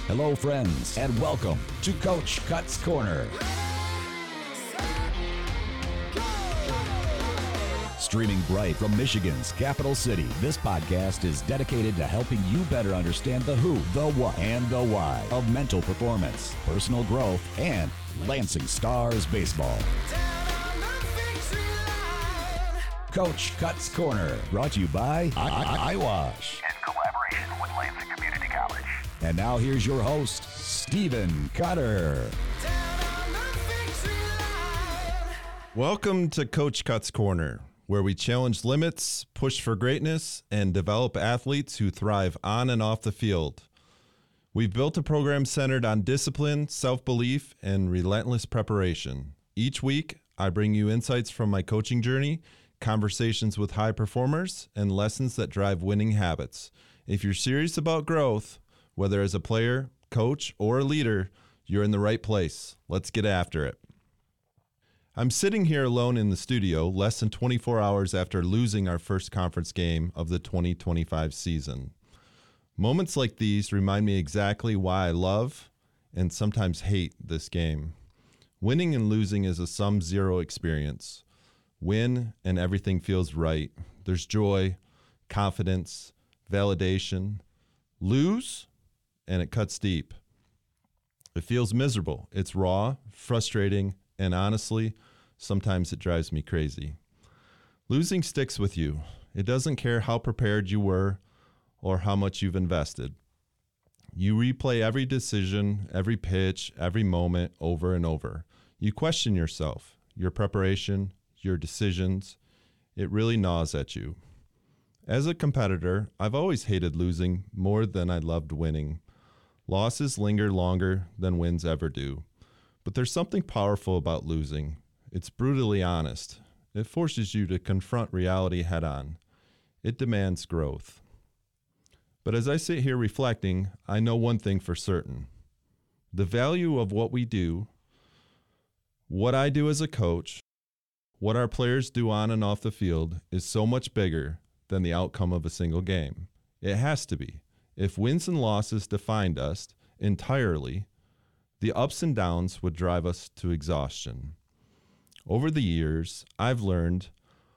Hello, friends, and welcome to Coach Cuts Corner. Streaming bright from Michigan's capital city, this podcast is dedicated to helping you better understand the who, the what, and the why of mental performance, personal growth, and Lansing Stars baseball. Coach Cuts Corner, brought to you by iWash. In collaboration with Lansing Community College. And now here's your host, Stephen Cutter. Welcome to Coach Cuts Corner, where we challenge limits, push for greatness, and develop athletes who thrive on and off the field. We've built a program centered on discipline, self-belief, and relentless preparation. Each week, I bring you insights from my coaching journey, conversations with high performers, and lessons that drive winning habits. If you're serious about growth, whether as a player, coach, or a leader, you're in the right place. Let's get after it. I'm sitting here alone in the studio less than 24 hours after losing our first conference game of the 2025 season. Moments like these remind me exactly why I love and sometimes hate this game. Winning and losing is a sum-zero experience. Win and everything feels right. There's joy, confidence, validation. Lose and it cuts deep. It feels miserable. It's raw, frustrating, and honestly, sometimes it drives me crazy. Losing sticks with you. It doesn't care how prepared you were or how much you've invested. You replay every decision, every pitch, every moment over and over. You question yourself, your preparation, your decisions. It really gnaws at you. As a competitor, I've always hated losing more than I loved winning. Losses linger longer than wins ever do. But there's something powerful about losing. It's brutally honest. It forces you to confront reality head on. It demands growth. But as I sit here reflecting, I know one thing for certain. The value of what we do, what I do as a coach, what our players do on and off the field is so much bigger than the outcome of a single game. It has to be. If wins and losses defined us entirely, the ups and downs would drive us to exhaustion. Over the years, I've learned,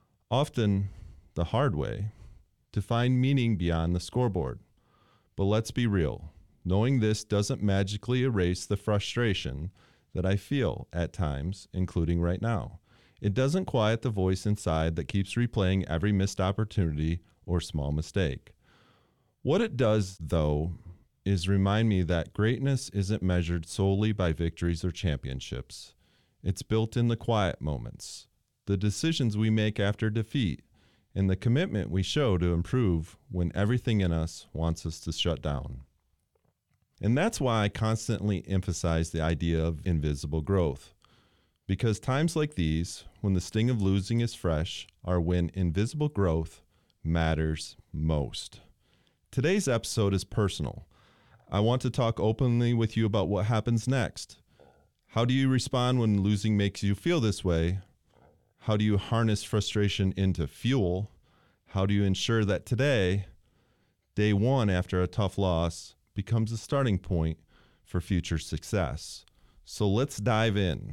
often the hard way, to find meaning beyond the scoreboard. But let's be real. Knowing this doesn't magically erase the frustration that I feel at times, including right now. It doesn't quiet the voice inside that keeps replaying every missed opportunity or small mistake. What it does, though, is remind me that greatness isn't measured solely by victories or championships. It's built in the quiet moments, the decisions we make after defeat, and the commitment we show to improve when everything in us wants us to shut down. And that's why I constantly emphasize the idea of invisible growth. Because times like these, when the sting of losing is fresh, are when invisible growth matters most. Today's episode is personal. I want to talk openly with you about what happens next. How do you respond when losing makes you feel this way? How do you harness frustration into fuel? How do you ensure that today, day one after a tough loss, becomes a starting point for future success? So let's dive in.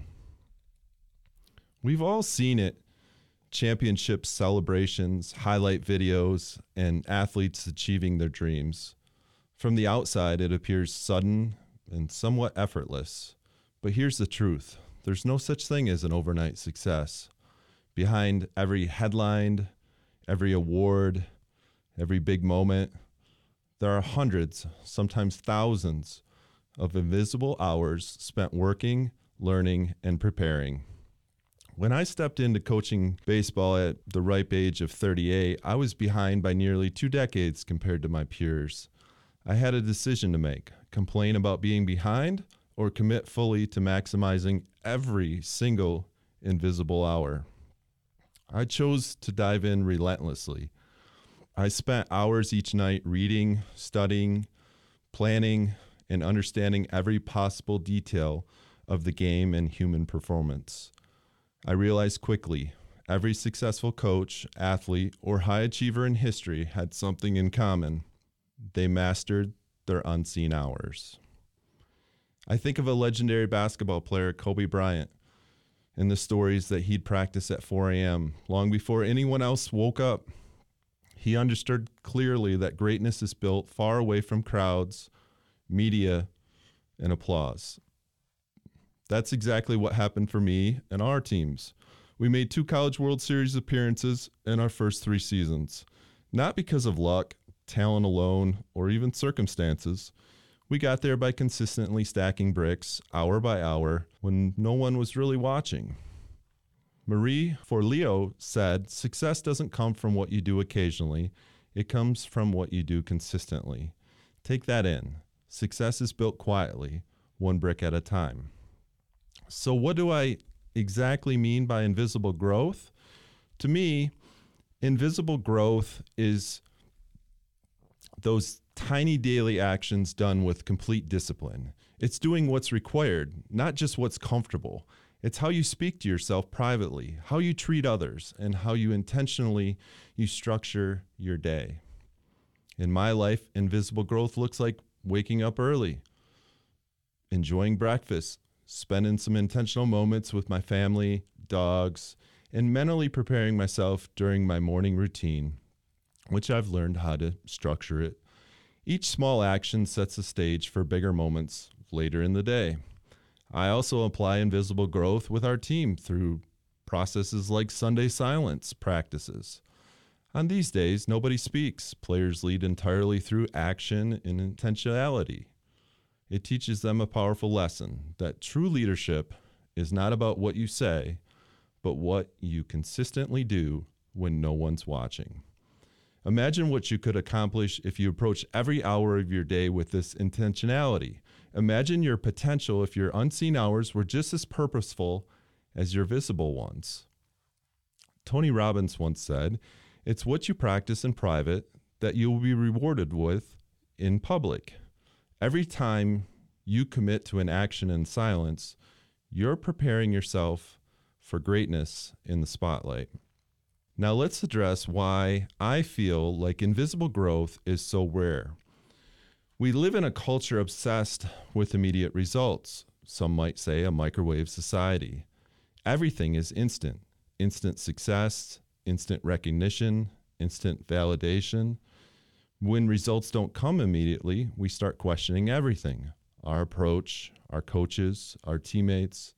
We've all seen it. Championship celebrations, highlight videos, and athletes achieving their dreams. From the outside, it appears sudden and somewhat effortless. But here's the truth. There's no such thing as an overnight success. Behind every headline, every award, every big moment, there are hundreds, sometimes thousands, of invisible hours spent working, learning, and preparing. When I stepped into coaching baseball at the ripe age of 38, I was behind by nearly 2 decades compared to my peers. I had a decision to make: complain about being behind or commit fully to maximizing every single invisible hour. I chose to dive in relentlessly. I spent hours each night reading, studying, planning, and understanding every possible detail of the game and human performance. I realized quickly, every successful coach, athlete, or high achiever in history had something in common. They mastered their unseen hours. I think of a legendary basketball player, Kobe Bryant, and the stories that he'd practice at 4 a.m. long before anyone else woke up. He understood clearly that greatness is built far away from crowds, media, and applause. That's exactly what happened for me and our teams. We made 2 College World Series appearances in our first 3 seasons. Not because of luck, talent alone, or even circumstances. We got there by consistently stacking bricks, hour by hour, when no one was really watching. Marie Forleo said, "Success doesn't come from what you do occasionally. It comes from what you do consistently." Take that in. Success is built quietly, 1 brick at a time. So what do I exactly mean by invisible growth? To me, invisible growth is those tiny daily actions done with complete discipline. It's doing what's required, not just what's comfortable. It's how you speak to yourself privately, how you treat others, and how you intentionally structure your day. In my life, invisible growth looks like waking up early, enjoying breakfast, spending some intentional moments with my family, dogs, and mentally preparing myself during my morning routine, which I've learned how to structure it. Each small action sets the stage for bigger moments later in the day. I also apply invisible growth with our team through processes like Sunday silence practices. On these days, nobody speaks. Players lead entirely through action and intentionality. It teaches them a powerful lesson that true leadership is not about what you say, but what you consistently do when no one's watching. Imagine what you could accomplish if you approach every hour of your day with this intentionality. Imagine your potential if your unseen hours were just as purposeful as your visible ones. Tony Robbins once said, "It's what you practice in private that you will be rewarded with in public." Every time you commit to an action in silence, you're preparing yourself for greatness in the spotlight. Now let's address why I feel like invisible growth is so rare. We live in a culture obsessed with immediate results. Some might say a microwave society. Everything is instant. Instant success, instant recognition, instant validation. When results don't come immediately, we start questioning everything. Our approach, our coaches, our teammates,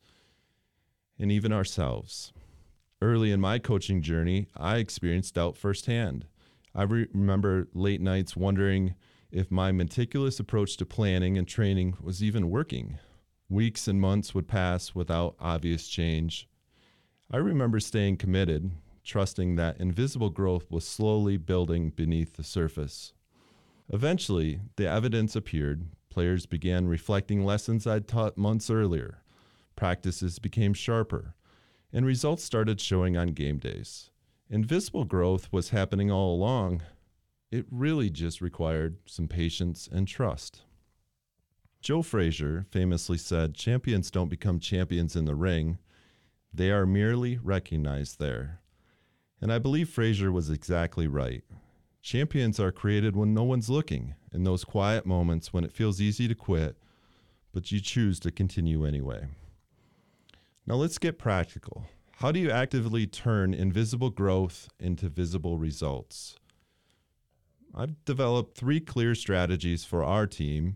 and even ourselves. Early in my coaching journey, I experienced doubt firsthand. I remember late nights wondering if my meticulous approach to planning and training was even working. Weeks and months would pass without obvious change. I remember staying committed, trusting that invisible growth was slowly building beneath the surface. Eventually, the evidence appeared. Players began reflecting lessons I'd taught months earlier. Practices became sharper, and results started showing on game days. Invisible growth was happening all along. It really just required some patience and trust. Joe Frazier famously said, "Champions don't become champions in the ring. They are merely recognized there." And I believe Frazier was exactly right. Champions are created when no one's looking, in those quiet moments when it feels easy to quit, but you choose to continue anyway. Now let's get practical. How do you actively turn invisible growth into visible results? I've developed 3 clear strategies for our team,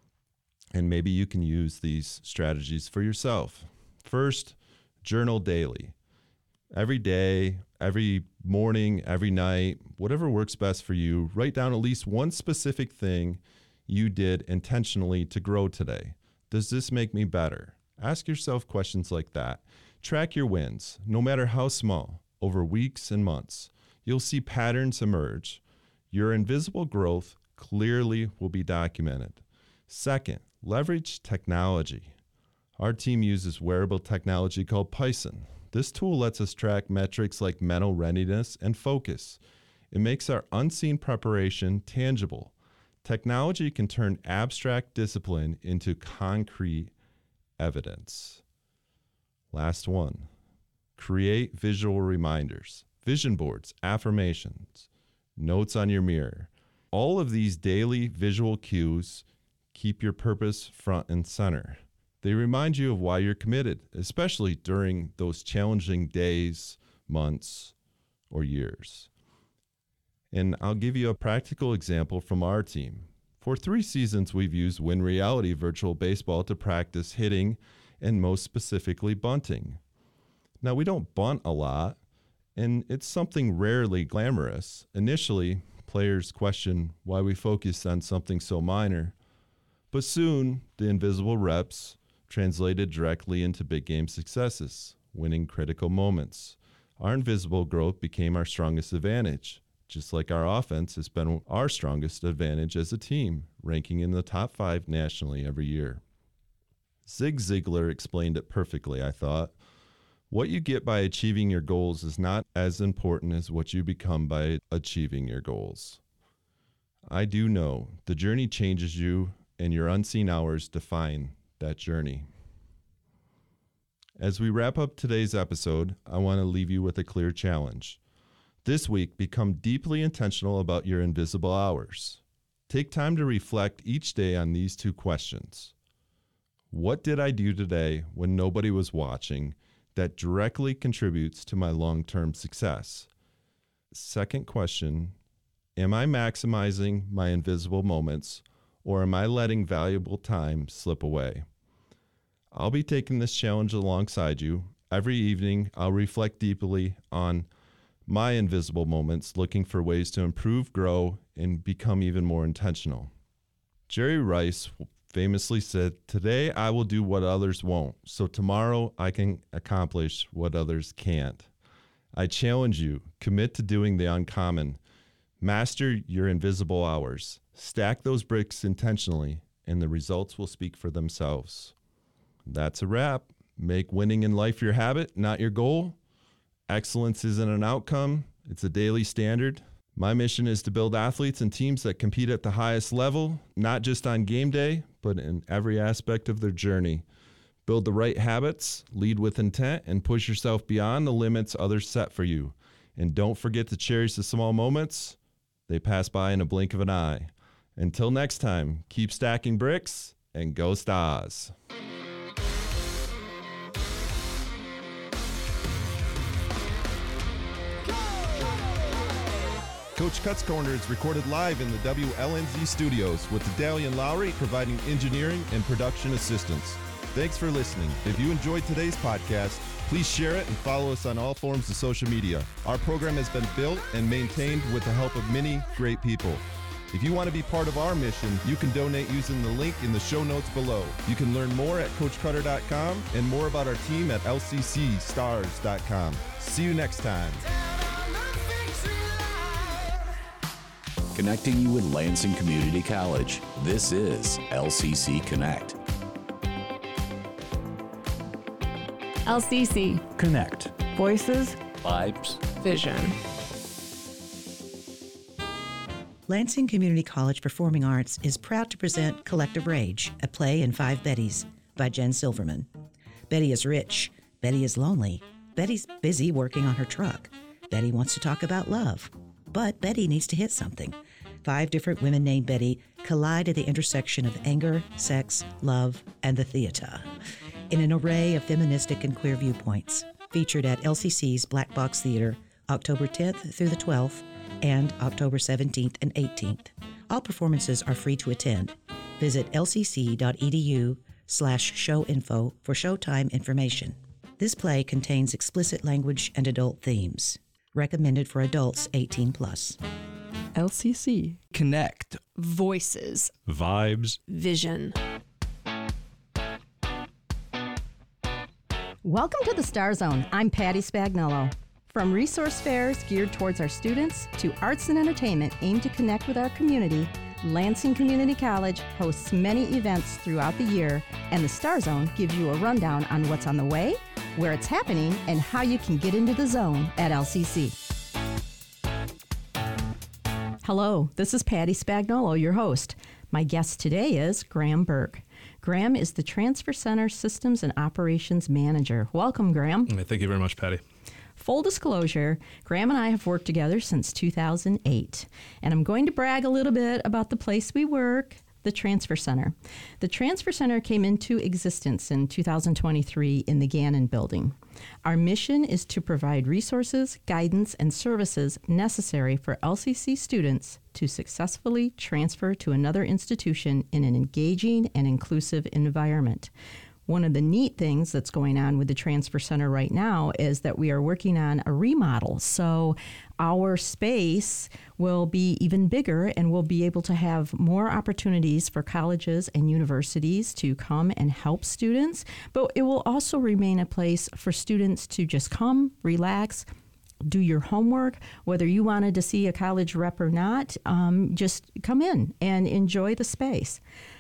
and maybe you can use these strategies for yourself. First, journal daily. Every day, every morning, every night, whatever works best for you, write down at least one specific thing you did intentionally to grow today. Does this make me better? Ask yourself questions like that. Track your wins, no matter how small, over weeks and months. You'll see patterns emerge. Your invisible growth clearly will be documented. Second, leverage technology. Our team uses wearable technology called Python. This tool lets us track metrics like mental readiness and focus. It makes our unseen preparation tangible. Technology can turn abstract discipline into concrete evidence. Last one, create visual reminders, vision boards, affirmations, notes on your mirror. All of these daily visual cues keep your purpose front and center. They remind you of why you're committed, especially during those challenging days, months, or years. And I'll give you a practical example from our team. For 3 seasons, we've used Win Reality Virtual Baseball to practice hitting and most specifically bunting. Now, we don't bunt a lot, and it's something rarely glamorous. Initially, players question why we focus on something so minor, but soon the invisible reps translated directly into big game successes, winning critical moments. Our invisible growth became our strongest advantage, just like our offense has been our strongest advantage as a team, ranking in the top 5 nationally every year. Zig Ziglar explained it perfectly, I thought. What you get by achieving your goals is not as important as what you become by achieving your goals. I do know the journey changes you, and your unseen hours define that journey. As we wrap up today's episode, I want to leave you with a clear challenge. This week, become deeply intentional about your invisible hours. Take time to reflect each day on these 2 questions. What did I do today when nobody was watching that directly contributes to my long-term success? Second question, am I maximizing my invisible moments, or am I letting valuable time slip away? I'll be taking this challenge alongside you. Every evening, I'll reflect deeply on my invisible moments, looking for ways to improve, grow, and become even more intentional. Jerry Rice famously said, "Today I will do what others won't, so tomorrow I can accomplish what others can't." I challenge you, commit to doing the uncommon. Master your invisible hours. Stack those bricks intentionally, and the results will speak for themselves. That's a wrap. Make winning in life your habit, not your goal. Excellence isn't an outcome, it's a daily standard. My mission is to build athletes and teams that compete at the highest level, not just on game day, but in every aspect of their journey. Build the right habits, lead with intent, and push yourself beyond the limits others set for you. And don't forget to cherish the small moments. They pass by in a blink of an eye. Until next time, keep stacking bricks and go Stars. Coach Cuts Corner is recorded live in the WLNZ studios with Dalian Lowry providing engineering and production assistance. Thanks for listening. If you enjoyed today's podcast, please share it and follow us on all forms of social media. Our program has been built and maintained with the help of many great people. If you want to be part of our mission, you can donate using the link in the show notes below. You can learn more at CoachCutter.com and more about our team at LCCstars.com. See you next time. Connecting you with Lansing Community College. This is LCC Connect. LCC Connect. Voices, Vibes. Vision. Lansing Community College Performing Arts is proud to present Collective Rage, a play in 5 Bettys by Jen Silverman. Betty is rich. Betty is lonely. Betty's busy working on her truck. Betty wants to talk about love. But Betty needs to hit something. 5 different women named Betty collide at the intersection of anger, sex, love, and the theater in an array of feministic and queer viewpoints. Featured at LCC's Black Box Theater, October 10th through the 12th and October 17th and 18th. All performances are free to attend. Visit lcc.edu/showinfo for showtime information. This play contains explicit language and adult themes. Recommended for adults 18+. LCC Connect. Voices, Vibes. Vision. Welcome to the Star Zone. I'm Patty Spagnolo. From resource fairs geared towards our students to arts and entertainment aimed to connect with our community, Lansing Community College hosts many events throughout the year, and the Star Zone gives you a rundown on what's on the way, where it's happening, and how you can get into the zone at LCC. Hello, this is Patty Spagnolo, your host. My guest today is Graham Burke. Graham is the Transfer Center Systems and Operations Manager. Welcome, Graham. Thank you very much, Patty. Full disclosure, Graham and I have worked together since 2008, and I'm going to brag a little bit about the place we work, the Transfer Center. The Transfer Center came into existence in 2023 in the Gannon building. Our mission is to provide resources, guidance, and services necessary for LCC students to successfully transfer to another institution in an engaging and inclusive environment. One of the neat things that's going on with the Transfer Center right now is that we are working on a remodel. So our space will be even bigger, and we'll be able to have more opportunities for colleges and universities to come and help students. But it will also remain a place for students to just come, relax, do your homework. Whether you wanted to see a college rep or not, just come in and enjoy the space.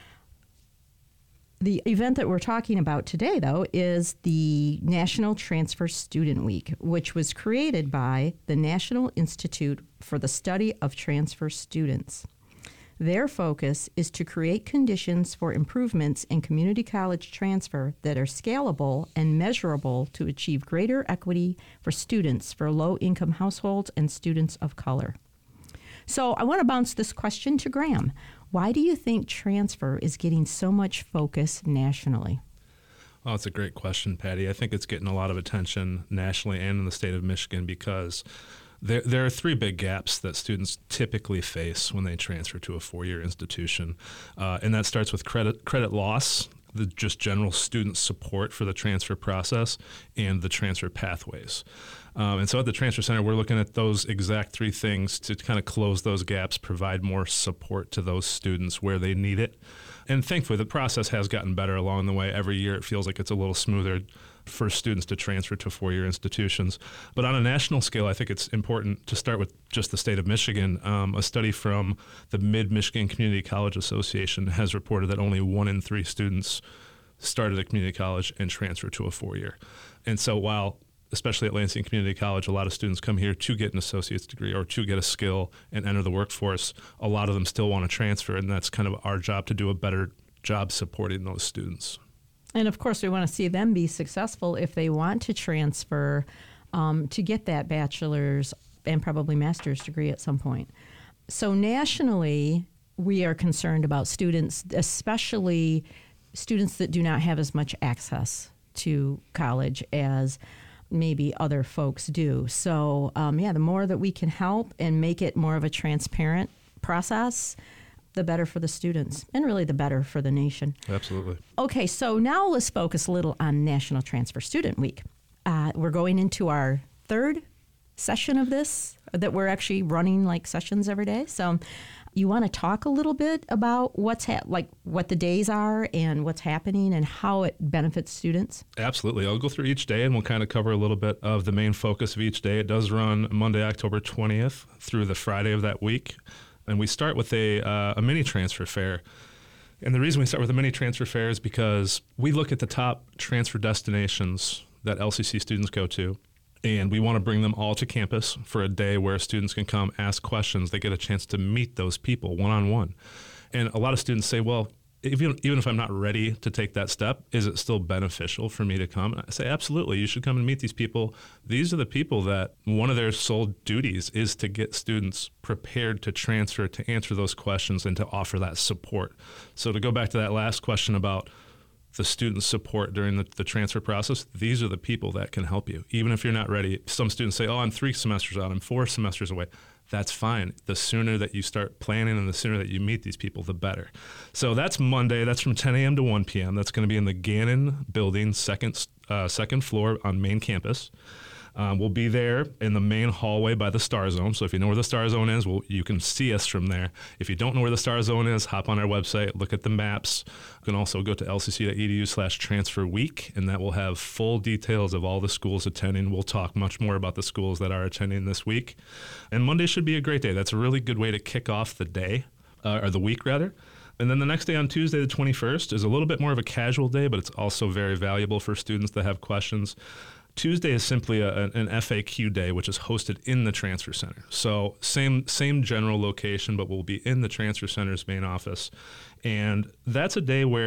The event that we're talking about today, though, is the National Transfer Student Week, which was created by the National Institute for the Study of Transfer Students. Their focus is to create conditions for improvements in community college transfer that are scalable and measurable to achieve greater equity for students for low-income households and students of color. So I want to bounce this question to Graham. Why do you think transfer is getting so much focus nationally? Well, it's a great question, Patty. I think it's getting a lot of attention nationally and in the state of Michigan because there are three big gaps that students typically face when they transfer to a four-year institution. And that starts with credit loss, the just general student support for the transfer process, and the transfer pathways. And so at the Transfer Center, we're looking at those exact three things to kind of close those gaps, provide more support to those students where they need it. And thankfully, the process has gotten better along the way. Every year, it feels like it's a little smoother for students to transfer to four-year institutions. But on a national scale, I think it's important to start with just the state of Michigan. A study from the Mid-Michigan Community College Association has reported that only 1 in 3 students started at community college and transferred to a four-year. And so while especially at Lansing Community College, a lot of students come here to get an associate's degree or to get a skill and enter the workforce. A lot of them still want to transfer, and that's kind of our job to do a better job supporting those students. And of course, we want to see them be successful if they want to transfer to get that bachelor's and probably master's degree at some point. So nationally, we are concerned about students, especially students that do not have as much access to college as maybe other folks do. So, the more that we can help and make it more of a transparent process, the better for the students and really the better for the nation. Absolutely. Okay, so now let's focus a little on National Transfer Student Week. We're going into our third session of this, that we're actually running like sessions every day. So you want to talk a little bit about what the days are and what's happening and how it benefits students? Absolutely. I'll go through each day and we'll kind of cover a little bit of the main focus of each day. It does run Monday, October 20th through the Friday of that week. And we start with a mini transfer fair. And the reason we start with a mini transfer fair is because we look at the top transfer destinations that LCC students go to, and we want to bring them all to campus for a day where students can come ask questions. They get a chance to meet those people one-on-one. And a lot of students say, well, even if I'm not ready to take that step, is it still beneficial for me to come? And I say, absolutely, you should come and meet these people. These are the people that one of their sole duties is to get students prepared to transfer, to answer those questions, and to offer that support. So to go back to that last question about the student support during the transfer process, these are the people that can help you. Even if you're not ready, some students say, oh, I'm 3 semesters out, I'm 4 semesters away. That's fine. The sooner that you start planning and the sooner that you meet these people, the better. So that's Monday. That's from 10 a.m. to 1 p.m. That's going to be in the Gannon building, second floor on main campus. We'll be there in the main hallway by the Star Zone. So if you know where the Star Zone is, you can see us from there. If you don't know where the Star Zone is, hop on our website, look at the maps. You can also go to lcc.edu/transferweek, and that will have full details of all the schools attending. We'll talk much more about the schools that are attending this week. And Monday should be a great day. That's a really good way to kick off the day, or the week rather. And then the next day on Tuesday, the 21st, is a little bit more of a casual day, but it's also very valuable for students that have questions. Tuesday is simply an FAQ day, which is hosted in the Transfer Center. So same general location, but we'll be in the Transfer Center's main office. And that's a day where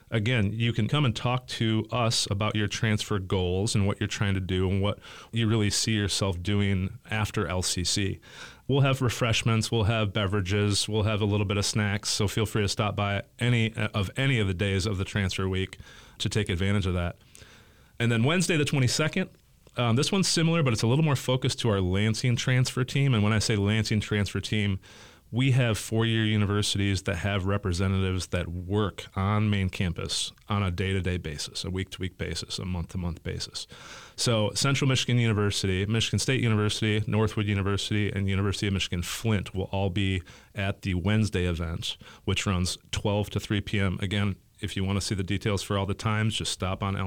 again, you can come and talk to us about your transfer goals and what you're trying to do and what you really see yourself doing after LCC. We'll have refreshments, we'll have beverages, we'll have a little bit of snacks, so feel free to stop by any of the days of the transfer week to take advantage of that. And then Wednesday the 22nd, this one's similar, but it's a little more focused to our Lansing transfer team. And when I say Lansing transfer team, we have four-year universities that have representatives that work on main campus on a day-to-day basis, a week-to-week basis, a month-to-month basis. So Central Michigan University, Michigan State University, Northwood University, and University of Michigan Flint will all be at the Wednesday event, which runs 12 to 3 p.m. Again, if you want to see the details for all the times, just stop on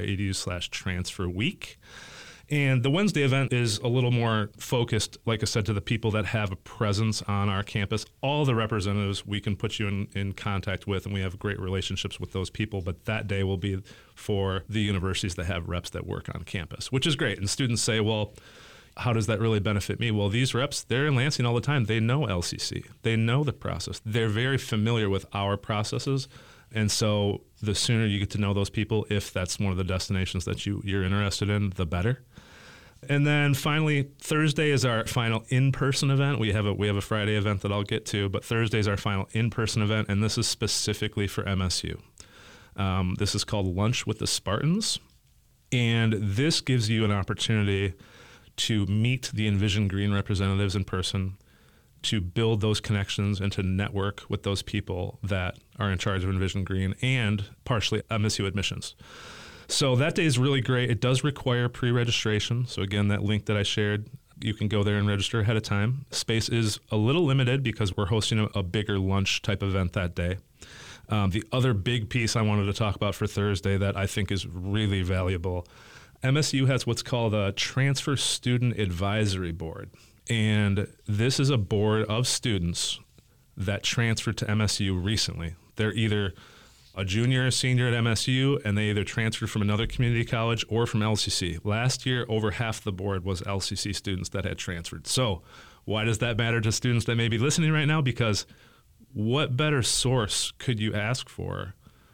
lcc.edu/transferweek. And the Wednesday event is a little more focused, like I said, to the people that have a presence on our campus. All the representatives we can put you in contact with, and we have great relationships with those people. But that day will be for the universities that have reps that work on campus, which is great. And students say, well, how does that really benefit me? Well, these reps, they're in Lansing all the time. They know LCC. They know the process. They're very familiar with our processes. And so the sooner you get to know those people, if that's one of the destinations that you're interested in, the better. And then finally, Thursday is our final in-person event. We have a Friday event that I'll get to, but Thursday is our final in-person event, and this is specifically for MSU. This is called Lunch with the Spartans, and this gives you an opportunity to meet the Envision Green representatives in person, to build those connections and to network with those people that are in charge of Envision Green and partially MSU admissions. So that day is really great. It does require pre-registration. So again, that link that I shared, you can go there and register ahead of time. Space is a little limited because we're hosting a bigger lunch type event that day. The other big piece I wanted to talk about for Thursday that I think is really valuable, MSU has what's called a Transfer Student Advisory Board. And this is a board of students that transferred to MSU recently. They're either a junior or senior at MSU, and they either transferred from another community college or from LCC. Last year, over half the board was LCC students that had transferred. So why does that matter to students that may be listening right now? Because what better source could you ask for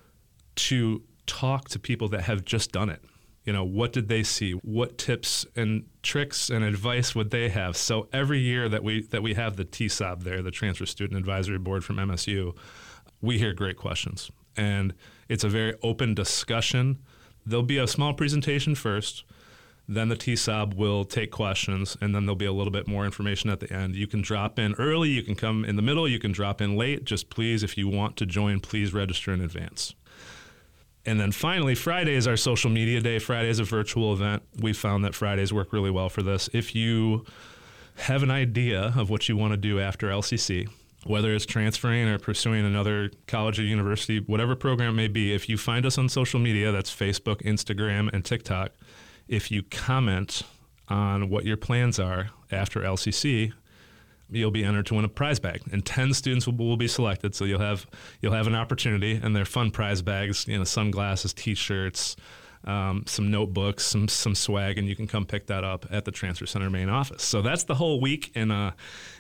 to talk to people that have just done it? You know, what did they see? What tips and tricks and advice would they have? So every year that we have the TSOB there, the Transfer Student Advisory Board from MSU, we hear great questions. And it's a very open discussion. There'll be a small presentation first, then the TSOB will take questions, and then there'll be a little bit more information at the end. You can drop in early, you can come in the middle, you can drop in late. Just please, if you want to join, please register in advance. And then finally, Friday is our social media day. Friday is a virtual event. We found that Fridays work really well for this. If you have an idea of what you want to do after LCC, whether it's transferring or pursuing another college or university, whatever program it may be, if you find us on social media, that's Facebook, Instagram, and TikTok, if you comment on what your plans are after LCC, you'll be entered to win a prize bag, and 10 students will be selected. So you'll have an opportunity, and they're fun prize bags, sunglasses, T-shirts, some notebooks, some swag, and you can come pick that up at the Transfer Center main office. So that's the whole week in a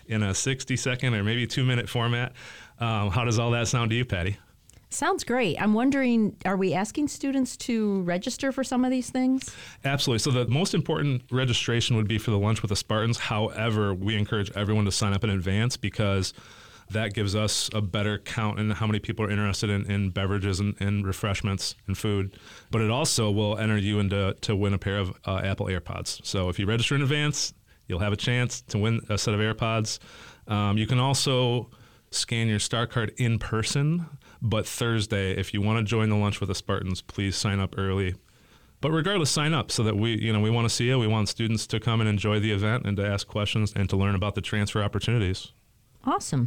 60-second or maybe 2-minute format. How does all that sound to you, Patty? Sounds great. I'm wondering, are we asking students to register for some of these things? Absolutely. So the most important registration would be for the Lunch with the Spartans. However, we encourage everyone to sign up in advance because that gives us a better count in how many people are interested in beverages and refreshments and food. But it also will enter you to win a pair of Apple AirPods. So if you register in advance, you'll have a chance to win a set of AirPods. You can also scan your Star Card in person. But Thursday, if you want to join the Lunch with the Spartans, please sign up early. But regardless, sign up so that we want to see you. We want students to come and enjoy the event and to ask questions and to learn about the transfer opportunities. Awesome.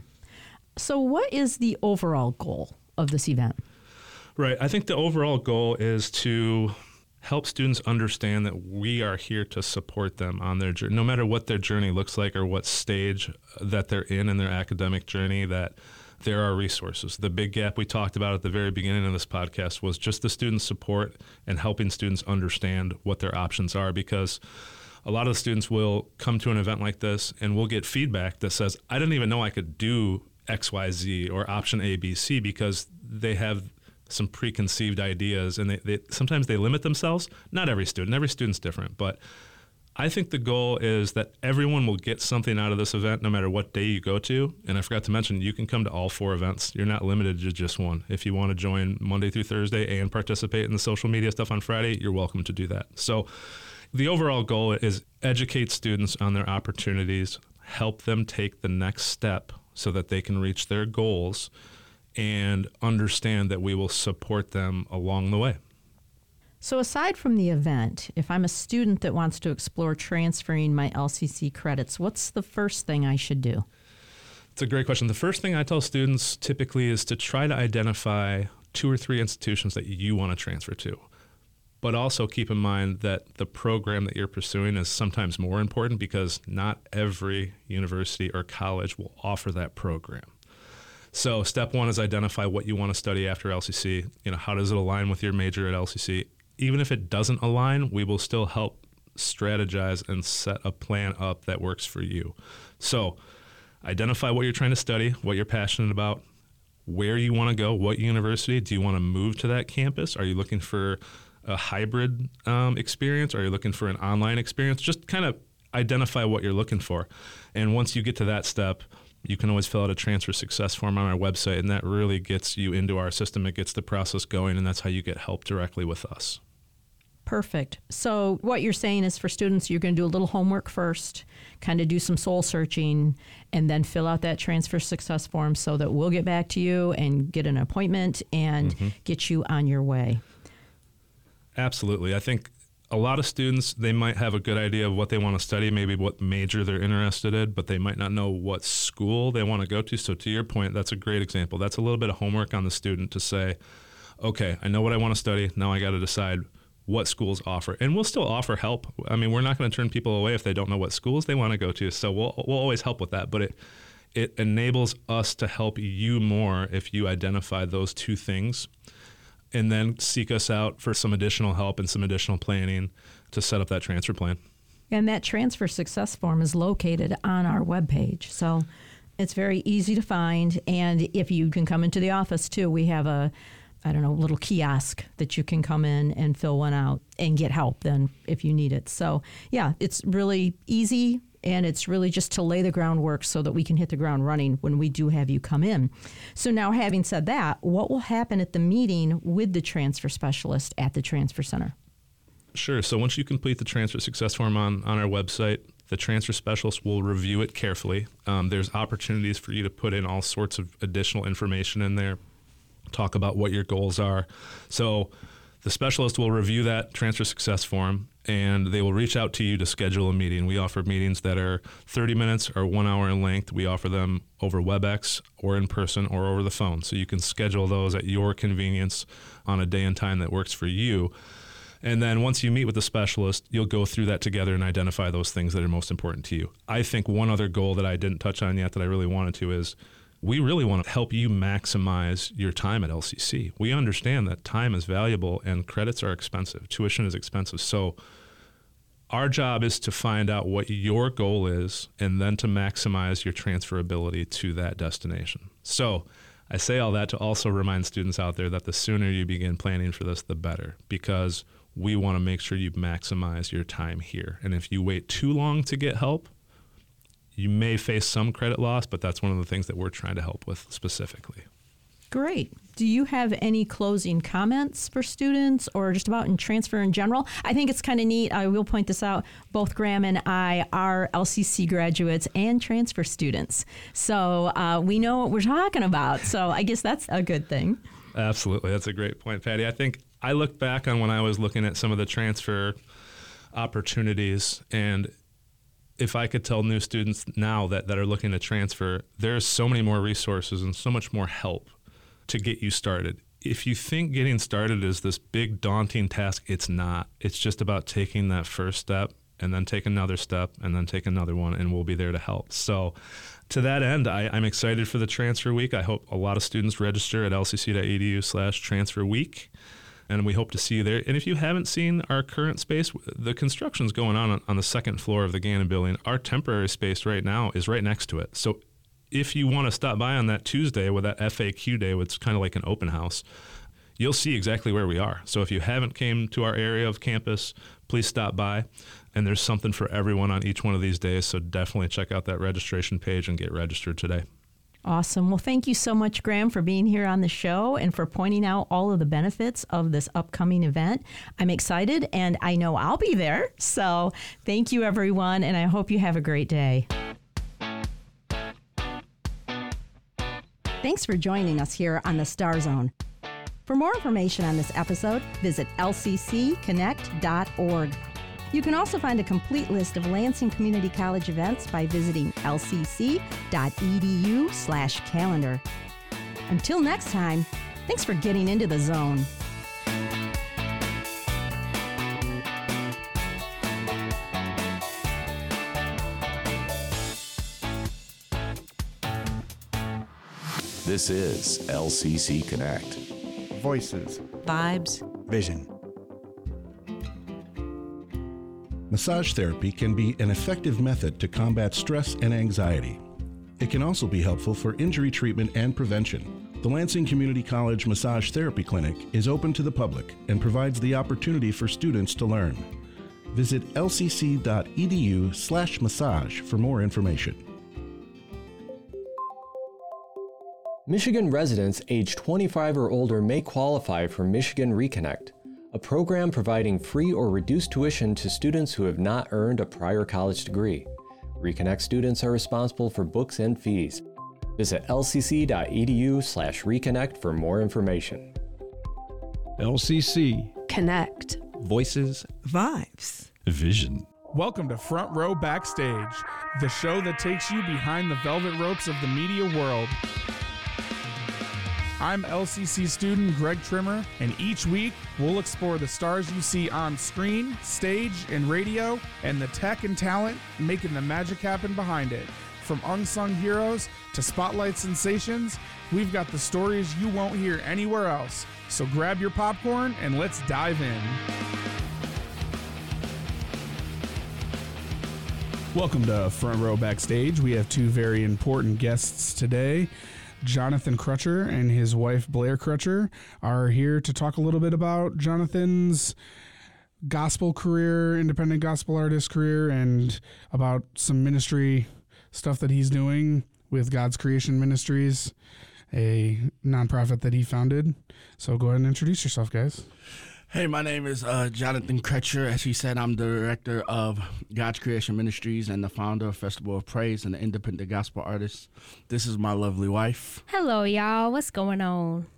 So what is the overall goal of this event? Right. I think the overall goal is to help students understand that we are here to support them on their journey, no matter what their journey looks like or what stage that they're in their academic journey, that there are resources. The big gap we talked about at the very beginning of this podcast was just the student support and helping students understand what their options are, because a lot of the students will come to an event like this and we'll get feedback that says, I didn't even know I could do X, Y, Z or option A, B, C, because they have some preconceived ideas, and they sometimes they limit themselves. Not every student's different, but I think the goal is that everyone will get something out of this event no matter what day you go to. And I forgot to mention, you can come to all 4 events. You're not limited to just one. If you want to join Monday through Thursday and participate in the social media stuff on Friday, you're welcome to do that. So the overall goal is educate students on their opportunities, help them take the next step so that they can reach their goals, and understand that we will support them along the way. So aside from the event, if I'm a student that wants to explore transferring my LCC credits, what's the first thing I should do? It's a great question. The first thing I tell students typically is to try to identify 2 or 3 institutions that you want to transfer to. But also keep in mind that the program that you're pursuing is sometimes more important because not every university or college will offer that program. So step 1 is identify what you want to study after LCC. How does it align with your major at LCC? Even if it doesn't align, we will still help strategize and set a plan up that works for you. So identify what you're trying to study, what you're passionate about, where you want to go, what university. Do you want to move to that campus? Are you looking for a hybrid experience? Are you looking for an online experience? Just kind of identify what you're looking for. And once you get to that step, you can always fill out a transfer success form on our website, and that really gets you into our system. It gets the process going, and that's how you get help directly with us. Perfect. So what you're saying is for students, you're going to do a little homework first, kind of do some soul searching, and then fill out that transfer success form so that we'll get back to you and get an appointment and get you on your way. Absolutely. I think a lot of students, they might have a good idea of what they want to study, maybe what major they're interested in, but they might not know what school they want to go to. So to your point, that's a great example. That's a little bit of homework on the student to say, okay, I know what I want to study. Now I got to decide what schools offer. And we'll still offer help. I mean, we're not going to turn people away if they don't know what schools they want to go to. So we'll always help with that. But it enables us to help you more if you identify those 2 things and then seek us out for some additional help and some additional planning to set up that transfer plan. And that transfer success form is located on our webpage. So it's very easy to find. And if you can come into the office too, we have a little kiosk that you can come in and fill one out and get help then if you need it. So yeah, it's really easy, and it's really just to lay the groundwork so that we can hit the ground running when we do have you come in. So now, having said that, what will happen at the meeting with the transfer specialist at the transfer center? Sure. So once you complete the transfer success form on our website, the transfer specialist will review it carefully. There's opportunities for you to put in all sorts of additional information in there, talk about what your goals are. So the specialist will review that transfer success form, and they will reach out to you to schedule a meeting. We offer meetings that are 30 minutes or 1 hour in length. We offer them over WebEx or in person or over the phone. So you can schedule those at your convenience on a day and time that works for you. And then once you meet with the specialist, you'll go through that together and identify those things that are most important to you. I think one other goal that I didn't touch on yet that I really wanted to is we really want to help you maximize your time at LCC. We understand that time is valuable and credits are expensive. Tuition is expensive. So our job is to find out what your goal is and then to maximize your transferability to that destination. So I say all that to also remind students out there that the sooner you begin planning for this, the better, because we want to make sure you maximize your time here. And if you wait too long to get help, you may face some credit loss, but that's one of the things that we're trying to help with specifically. Great. Do you have any closing comments for students or just about in transfer in general? I think it's kind of neat. I will point this out. Both Graham and I are LCC graduates and transfer students. So we know what we're talking about. So I guess that's a good thing. Absolutely. That's a great point, Patty. I think I look back on when I was looking at some of the transfer opportunities, and if I could tell new students now that are looking to transfer, there's so many more resources and so much more help to get you started. If you think getting started is this big daunting task, it's not. It's just about taking that first step and then take another step and then take another one, and we'll be there to help. So to that end, I'm excited for the transfer week. I hope a lot of students register at lcc.edu/transfer week. And we hope to see you there. And if you haven't seen our current space, the construction's going on the second floor of the Gannon building. Our temporary space right now is right next to it. So if you want to stop by on that Tuesday with that FAQ day, it's kind of like an open house, you'll see exactly where we are. So if you haven't came to our area of campus, please stop by. And there's something for everyone on each one of these days. So definitely check out that registration page and get registered today. Awesome. Well, thank you so much, Graham, for being here on the show and for pointing out all of the benefits of this upcoming event. I'm excited, and I know I'll be there. So thank you, everyone, and I hope you have a great day. Thanks for joining us here on the Star Zone. For more information on this episode, visit lccconnect.org. You can also find a complete list of Lansing Community College events by visiting lcc.edu/calendar. Until next time, thanks for getting into the zone. This is LCC Connect. Voices. Vibes. Vision. Massage therapy can be an effective method to combat stress and anxiety. It can also be helpful for injury treatment and prevention. The Lansing Community College Massage Therapy Clinic is open to the public and provides the opportunity for students to learn. Visit lcc.edu/massage for more information. Michigan residents aged 25 or older may qualify for Michigan Reconnect, a program providing free or reduced tuition to students who have not earned a prior college degree. Reconnect students are responsible for books and fees. Visit lcc.edu/reconnect for more information. LCC. Connect. Voices. Vibes. Vision. Welcome to Front Row Backstage, the show that takes you behind the velvet ropes of the media world. I'm LCC student Greg Trimmer, and each week we'll explore the stars you see on screen, stage, and radio, and the tech and talent making the magic happen behind it. From unsung heroes to spotlight sensations, we've got the stories you won't hear anywhere else. So grab your popcorn and let's dive in. Welcome to Front Row Backstage. We have two very important guests today. Jonathan Crutcher and his wife Blair Crutcher are here to talk a little bit about Jonathan's gospel career, independent gospel artist career, and about some ministry stuff that he's doing with God's Creation Ministries, a nonprofit that he founded. So go ahead and introduce yourself, guys. Hey, my name is Jonathan Crutcher. As he said, I'm the director of God's Creation Ministries and the founder of Festival of Praise and the independent gospel artist. This is my lovely wife. Hello, y'all. What's going on?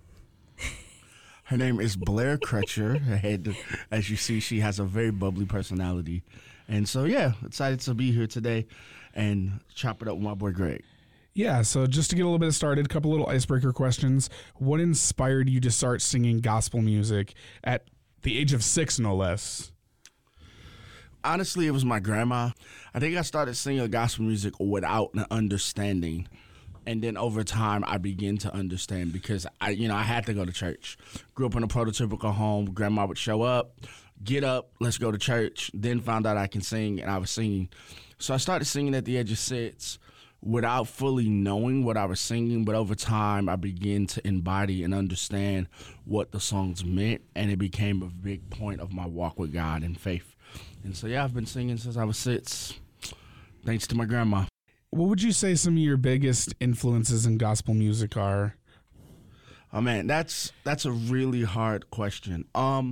Her name is Blair Crutcher. As you see, she has a very bubbly personality. And so, yeah, excited to be here today and chop it up with my boy Greg. Yeah, so just to get a little bit started, a couple little icebreaker questions. What inspired you to start singing gospel music at the age of 6, no less? Honestly, it was my grandma. I think I started singing gospel music without an understanding. And then over time, I began to understand because I had to go to church. Grew up in a prototypical home. Grandma would show up, get up, let's go to church. Then found out I can sing, and I was singing. So I started singing at the age of 6 without fully knowing what I was singing. But over time, I began to embody and understand what the songs meant, and it became a big point of my walk with God and faith. And so, yeah, I've been singing since I was 6, thanks to my grandma. What would you say some of your biggest influences in gospel music are? Oh, man, that's a really hard question.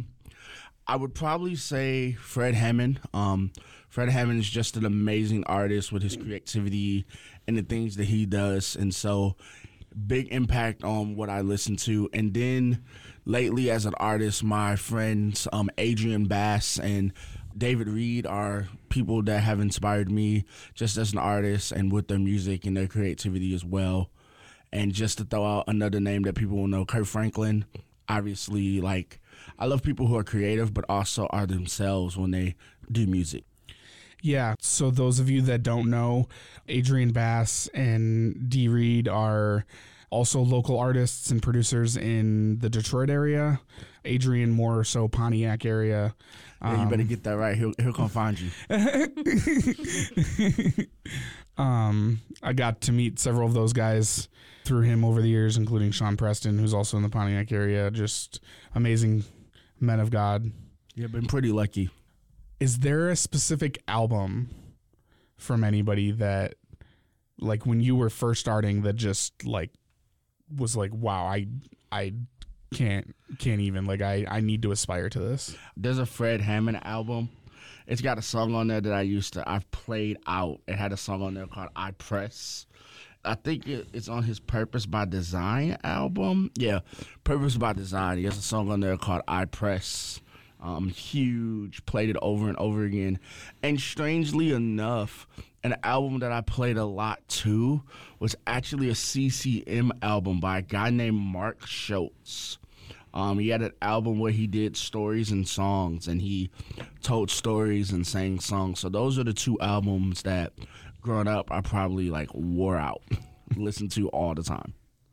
I would probably say Fred Hammond. Fred Hammond is just an amazing artist with his creativity and the things that he does. And so big impact on what I listen to. And then lately as an artist, my friends Adrian Bass and David Reed are people that have inspired me just as an artist and with their music and their creativity as well. And just to throw out another name that people will know, Kirk Franklin. Obviously, I love people who are creative but also are themselves when they do music. Yeah, so those of you that don't know, Adrian Bass and D. Reed are also local artists and producers in the Detroit area. Adrian more so Pontiac area. Yeah, you better get that right. He'll come find you. I got to meet several of those guys through him over the years, including Sean Preston, who's also in the Pontiac area. Just amazing men of God. Yeah, been pretty lucky. Is there a specific album from anybody that, like, when you were first starting, that just like was like, wow, I can't even, like, I need to aspire to this? There's a Fred Hammond album. It's got a song on there that I've played out. It had a song on there called I Press. I think it's on his Purpose by Design album. Yeah, Purpose by Design. He has a song on there called I Press. Huge. Played it over and over again. And strangely enough, an album that I played a lot too was actually a CCM album by a guy named Mark Schultz. He had an album where he did stories and songs, and he told stories and sang songs. So those are the two albums that, growing up, I probably like wore out, listened to all the time.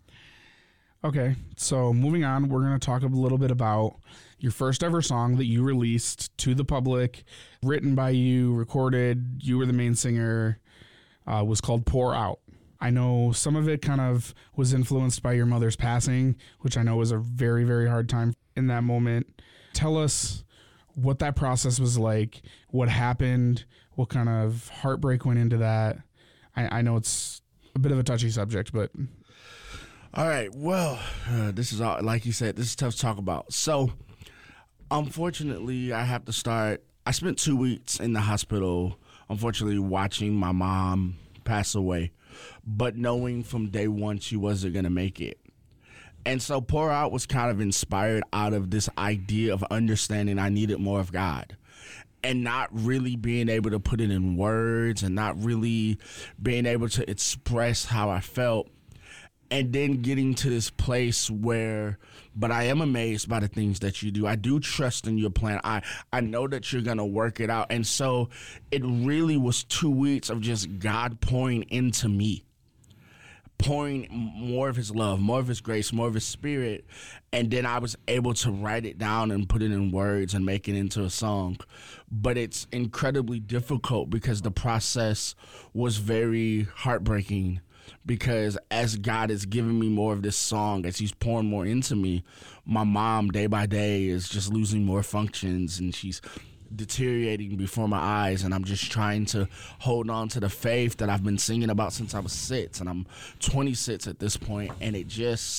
Okay, so moving on, we're going to talk a little bit about your first ever song that you released to the public, written by you, recorded, you were the main singer, was called Pour Out. I know some of it kind of was influenced by your mother's passing, which I know was a very, very hard time in that moment. Tell us what that process was like, what happened, what kind of heartbreak went into that. I know it's a bit of a touchy subject, but... All right, well, this is all, like you said, this is tough to talk about. So, unfortunately, I spent 2 weeks in the hospital, unfortunately, watching my mom pass away, but knowing from day one she wasn't going to make it. And so Pour Out was kind of inspired out of this idea of understanding I needed more of God and not really being able to put it in words and not really being able to express how I felt. And then getting to this place where, but I am amazed by the things that you do. I do trust in your plan. I know that you're going to work it out. And so it really was 2 weeks of just God pouring into me, pouring more of his love, more of his grace, more of his spirit. And then I was able to write it down and put it in words and make it into a song. But it's incredibly difficult because the process was very heartbreaking. Because as God is giving me more of this song, as he's pouring more into me, my mom day by day is just losing more functions and she's deteriorating before my eyes. And I'm just trying to hold on to the faith that I've been singing about since I was 6. And I'm 26 at this point, and it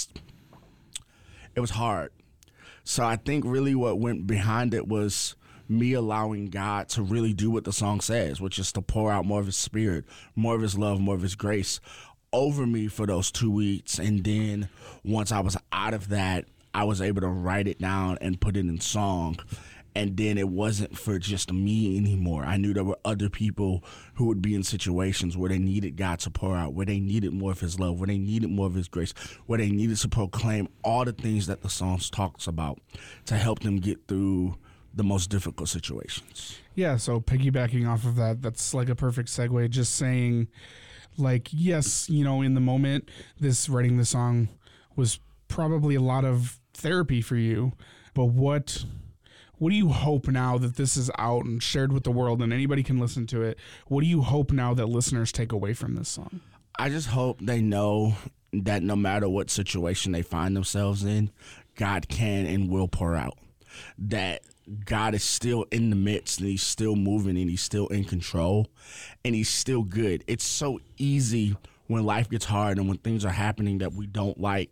was hard. So I think really what went behind it was me allowing God to really do what the song says, which is to pour out more of his spirit, more of his love, more of his grace over me for those 2 weeks. And then once I was out of that, I was able to write it down and put it in song. And then it wasn't for just me anymore. I knew there were other people who would be in situations where they needed God to pour out, where they needed more of his love, where they needed more of his grace, where they needed to proclaim all the things that the song talks about to help them get through the most difficult situations. Yeah, so piggybacking off of that, that's like a perfect segue, just saying, like, yes, you know, in the moment, writing the song was probably a lot of therapy for you, but what do you hope now that this is out and shared with the world and anybody can listen to it? What do you hope now that listeners take away from this song? I just hope they know that no matter what situation they find themselves in, God can and will pour out. That God is still in the midst and he's still moving and he's still in control and he's still good. It's so easy when life gets hard and when things are happening that we don't like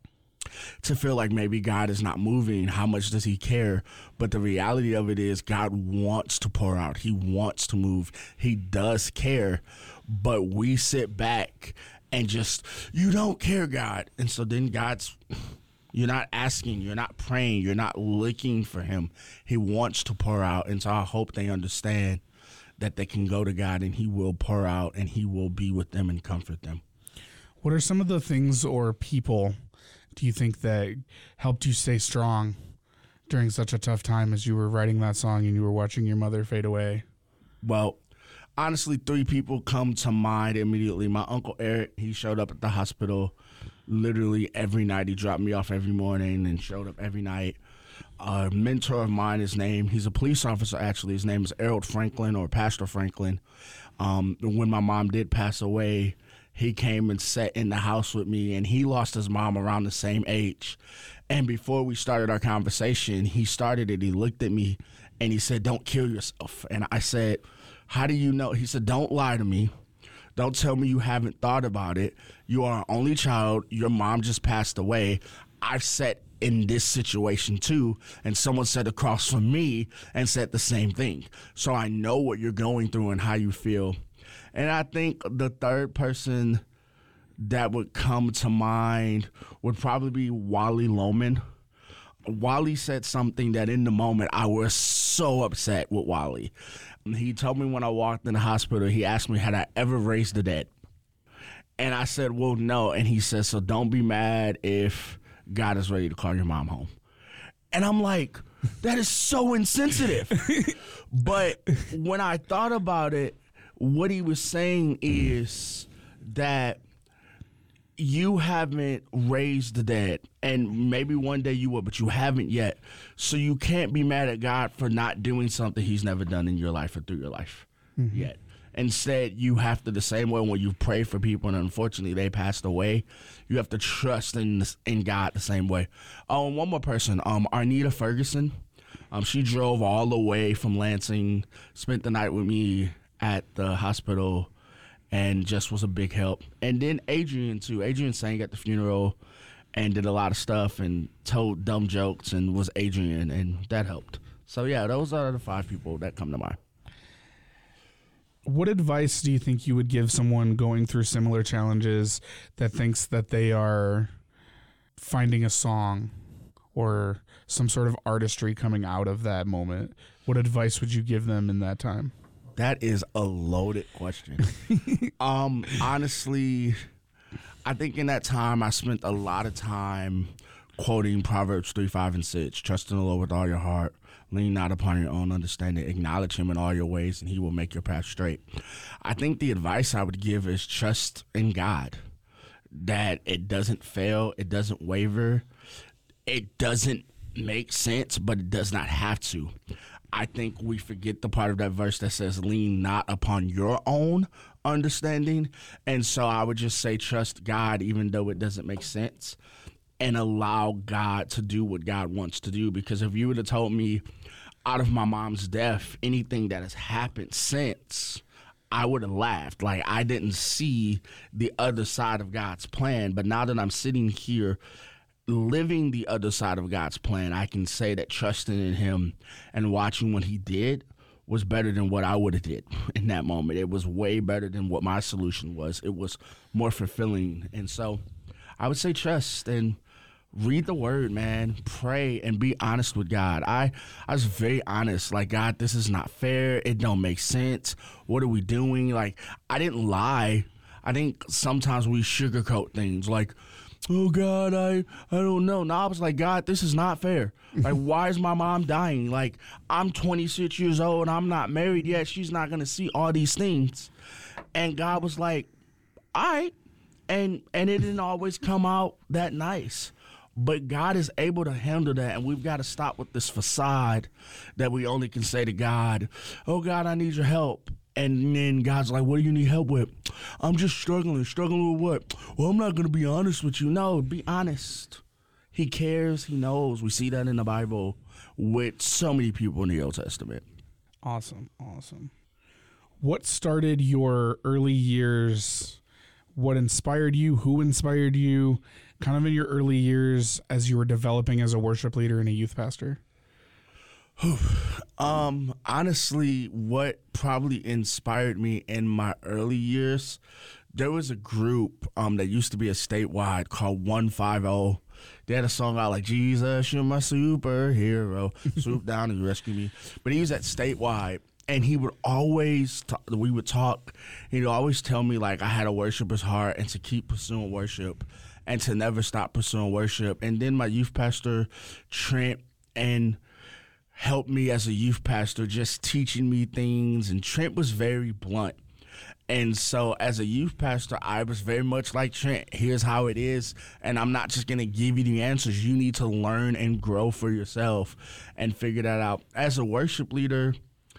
to feel like maybe God is not moving. How much does he care? But the reality of it is God wants to pour out. He wants to move. He does care. But we sit back and just, you don't care, God. And so then you're not asking, you're not praying, you're not looking for him. He wants to pour out. And so I hope they understand that they can go to God and he will pour out and he will be with them and comfort them. What are some of the things or people do you think that helped you stay strong during such a tough time as you were writing that song and you were watching your mother fade away? Well, honestly, 3 people come to mind immediately. My Uncle Eric, he showed up at the hospital literally every night. He dropped me off every morning and showed up every night. A mentor of mine, he's a police officer actually. His name is Errol Franklin or Pastor Franklin. When my mom did pass away, he came and sat in the house with me, and he lost his mom around the same age. And before we started our conversation, he started it. He looked at me and he said, "Don't kill yourself." And I said, "How do you know?" He said, "Don't lie to me. Don't tell me you haven't thought about it. You are an only child. Your mom just passed away. I've sat in this situation too, and someone sat across from me and said the same thing. So I know what you're going through and how you feel." And I think the third person that would come to mind would probably be Wally Loman. Wally said something that in the moment I was so upset with Wally. He told me when I walked in the hospital, he asked me, had I ever raised the dead? And I said, well, no. And he said, so don't be mad if God is ready to call your mom home. And I'm like, that is so insensitive. But when I thought about it, what he was saying is that you haven't raised the dead, and maybe one day you will, but you haven't yet. So you can't be mad at God for not doing something he's never done in your life or through your life yet. Instead, you have to, the same way when you pray for people and unfortunately they passed away, you have to trust in God the same way. Oh, and one more person, Arnita Ferguson. She drove all the way from Lansing, spent the night with me at the hospital, and just was a big help. And then Adrian, too. Adrian sang at the funeral and did a lot of stuff and told dumb jokes and was Adrian, and that helped. So, yeah, those are the 5 people that come to mind. What advice do you think you would give someone going through similar challenges that thinks that they are finding a song or some sort of artistry coming out of that moment? What advice would you give them in that time? That is a loaded question. Honestly, I think in that time I spent a lot of time quoting Proverbs 3, 5, and 6. Trust in the Lord with all your heart. Lean not upon your own understanding. Acknowledge him in all your ways, and he will make your path straight. I think the advice I would give is trust in God, that it doesn't fail, it doesn't waver, it doesn't make sense, but it does not have to. I think we forget the part of that verse that says, lean not upon your own understanding. And so I would just say, trust God, even though it doesn't make sense, and allow God to do what God wants to do. Because if you would have told me out of my mom's death, anything that has happened since, I would have laughed. Like, I didn't see the other side of God's plan. But now that I'm sitting here living the other side of God's plan, I can say that trusting in him and watching what he did was better than what I would have did in that moment. It was way better than what my solution was. It was more fulfilling. And so I would say trust and read the word, man. Pray and be honest with God. I was very honest. Like, God, this is not fair. It don't make sense. What are we doing? Like, I didn't lie. I think sometimes we sugarcoat things like, oh, God, I don't know. No, I was like, God, this is not fair. Like, why is my mom dying? Like, I'm 26 years old. I'm not married yet. She's not going to see all these things. And God was like, all right. And it didn't always come out that nice. But God is able to handle that, and we've got to stop with this facade that we only can say to God, oh, God, I need your help. And then God's like, what do you need help with? I'm just struggling. Struggling with what? Well, I'm not going to be honest with you. No, be honest. He cares. He knows. We see that in the Bible with so many people in the Old Testament. Awesome. What started your early years? What inspired you? Who inspired you? Kind of in your early years as you were developing as a worship leader and a youth pastor? Honestly, what probably inspired me in my early years, there was a group that used to be a statewide called 150. They had a song out like, Jesus, you're my superhero, swoop down and rescue me. But he was at statewide, and he would always we would talk. He'd always tell me, like, I had a worshiper's heart and to keep pursuing worship and to never stop pursuing worship. And then my youth pastor, Trent, and helped me as a youth pastor, just teaching me things. And Trent was very blunt. And so as a youth pastor, I was very much like Trent. Here's how it is. And I'm not just going to give you the answers. You need to learn and grow for yourself and figure that out. As a worship leader,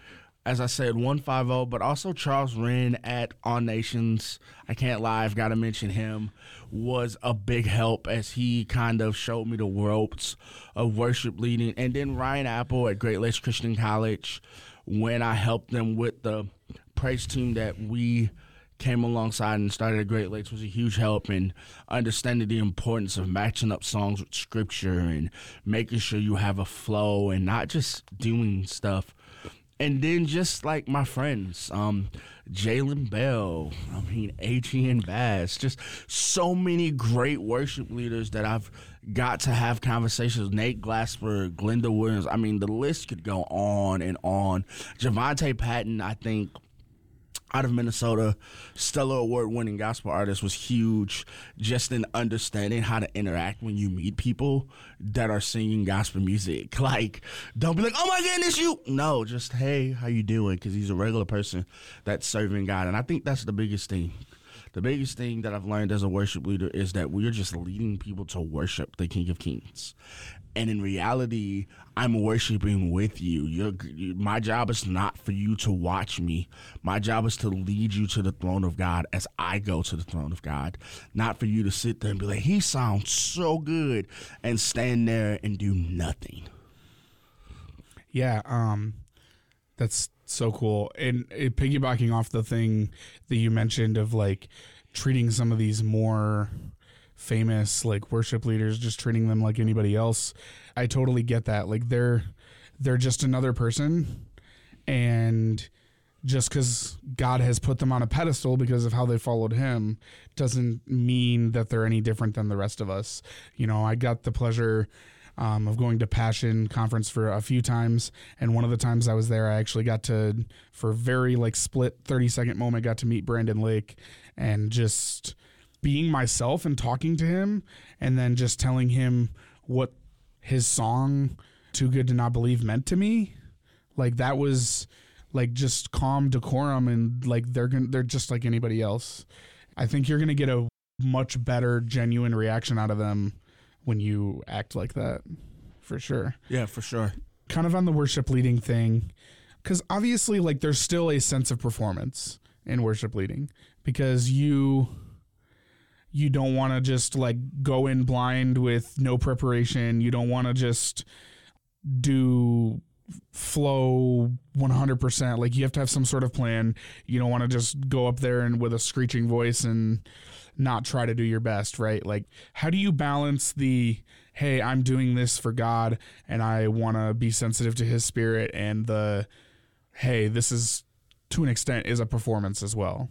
as I said, 150, but also Charles Wren at All Nations. I can't lie, I've got to mention him, was a big help as he kind of showed me the ropes of worship leading. And then Ryan Apple at Great Lakes Christian College, when I helped them with the praise team that we came alongside and started at Great Lakes, was a huge help in understanding the importance of matching up songs with scripture and making sure you have a flow and not just doing stuff. And then just like my friends, Jalen Bell, Adrian Bass, just so many great worship leaders that I've got to have conversations with. Nate Glassberg, Glenda Williams. The list could go on and on. Javante Patton, I think, out of Minnesota, Stellar Award-winning gospel artist, was huge just in understanding how to interact when you meet people that are singing gospel music. Like, don't be like, oh my goodness, you. No, just, hey, how you doing? Because he's a regular person that's serving God. And I think that's the biggest thing. The biggest thing that I've learned as a worship leader is that we're just leading people to worship the King of Kings. And in reality, I'm worshiping with you. My job is not for you to watch me. My job is to lead you to the throne of God as I go to the throne of God. Not for you to sit there and be like, he sounds so good, and stand there and do nothing. Yeah, that's so cool. And piggybacking off the thing that you mentioned of like treating some of these more famous like worship leaders, just treating them like anybody else, I totally get that. Like they're just another person, and just because God has put them on a pedestal because of how they followed him doesn't mean that they're any different than the rest of us. I got the pleasure of going to Passion Conference for a few times, and one of the times I was there, I actually got to, for a very like split 30-second moment, got to meet Brandon Lake, and just being myself and talking to him, and then just telling him what his song Too Good to Not Believe meant to me. Like that was like just calm decorum, and like they're just like anybody else. I think you're going to get a much better genuine reaction out of them when you act like that, for sure. Yeah, for sure. Kind of on the worship leading thing, because obviously like there's still a sense of performance in worship leading, because you don't want to just like go in blind with no preparation. You don't want to just do flow 100%. Like you have to have some sort of plan. You don't want to just go up there and with a screeching voice and not try to do your best, right? Like how do you balance the, hey, I'm doing this for God and I want to be sensitive to his spirit, and the, hey, this is to an extent is a performance as well?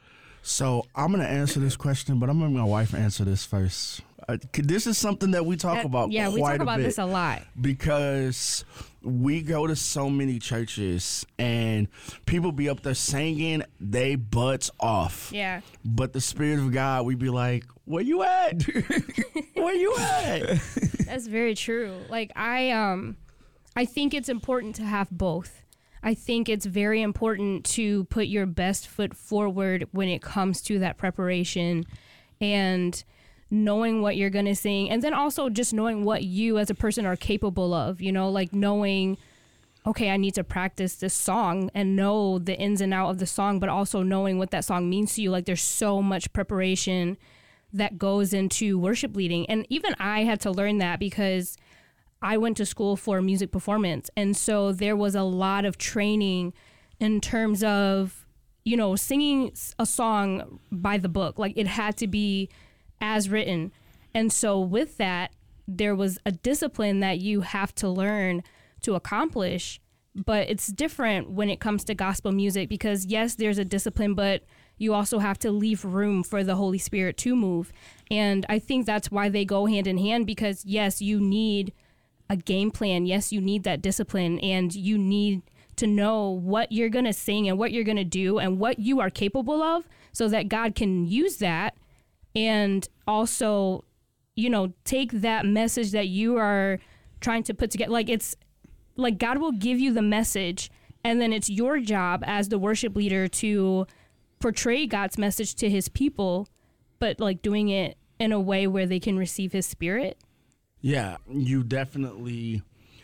So I'm going to answer this question, but I'm going to let my wife answer this first. This is something that we talk about yeah, quite we talk a about bit, this a lot, because we go to so many churches and people be up there singing they butts off. Yeah. But the Spirit of God, we be like, where you at? Where you at? That's very true. Like I think it's important to have both. I think it's very important to put your best foot forward when it comes to that preparation and knowing what you're going to sing. And then also just knowing what you as a person are capable of, like knowing, okay, I need to practice this song and know the ins and outs of the song, but also knowing what that song means to you. Like there's so much preparation that goes into worship leading. And even I had to learn that because I went to school for music performance. And so there was a lot of training in terms of, singing a song by the book. Like it had to be as written. And so with that, there was a discipline that you have to learn to accomplish. But it's different when it comes to gospel music because, yes, there's a discipline, but you also have to leave room for the Holy Spirit to move. And I think that's why they go hand in hand because, yes, you need a game plan. Yes, you need that discipline, and you need to know what you're going to sing and what you're going to do and what you are capable of so that God can use that and also, take that message that you are trying to put together. Like it's like God will give you the message, and then it's your job as the worship leader to portray God's message to his people, but like doing it in a way where they can receive his spirit. Yeah, you definitely